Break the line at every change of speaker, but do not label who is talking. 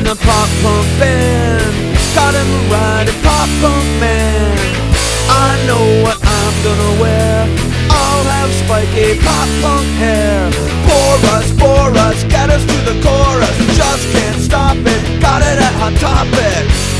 in the pop punk band. Got him a ride at Pop Punk Man. I know what I'm gonna wear. I'll have spiky pop punk hair. Pour us, get us to the chorus. Just can't stop it, got it at Hot Topic.